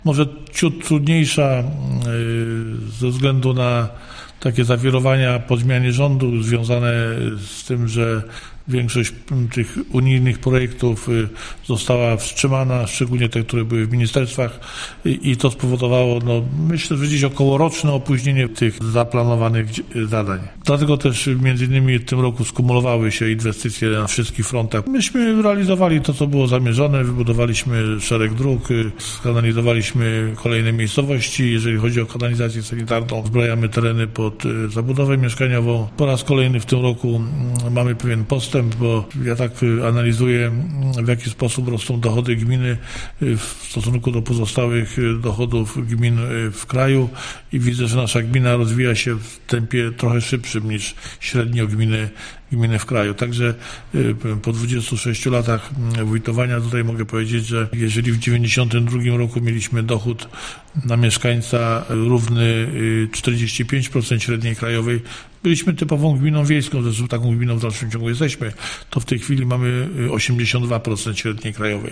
Może ciut trudniejsza ze względu na takie zawirowania po zmianie rządu związane z tym, że większość tych unijnych projektów została wstrzymana, szczególnie te, które były w ministerstwach i to spowodowało, myślę, że gdzieś okołoroczne opóźnienie tych zaplanowanych zadań. Dlatego też między innymi w tym roku skumulowały się inwestycje na wszystkich frontach. Myśmy realizowali to, co było zamierzone, wybudowaliśmy szereg dróg, skanalizowaliśmy kolejne miejscowości. Jeżeli chodzi o kanalizację sanitarną, zbrajamy tereny pod zabudowę mieszkaniową. Po raz kolejny w tym roku mamy pewien postęp, bo ja tak analizuję, w jaki sposób rosną dochody gminy w stosunku do pozostałych dochodów gmin w kraju i widzę, że nasza gmina rozwija się w tempie trochę szybszym niż średnio gminy w kraju. Także po 26 latach wójtowania tutaj mogę powiedzieć, że jeżeli w 1992 roku mieliśmy dochód na mieszkańca równy 45% średniej krajowej, byliśmy typową gminą wiejską, zresztą taką gminą w dalszym ciągu jesteśmy, to w tej chwili mamy 82% średniej krajowej.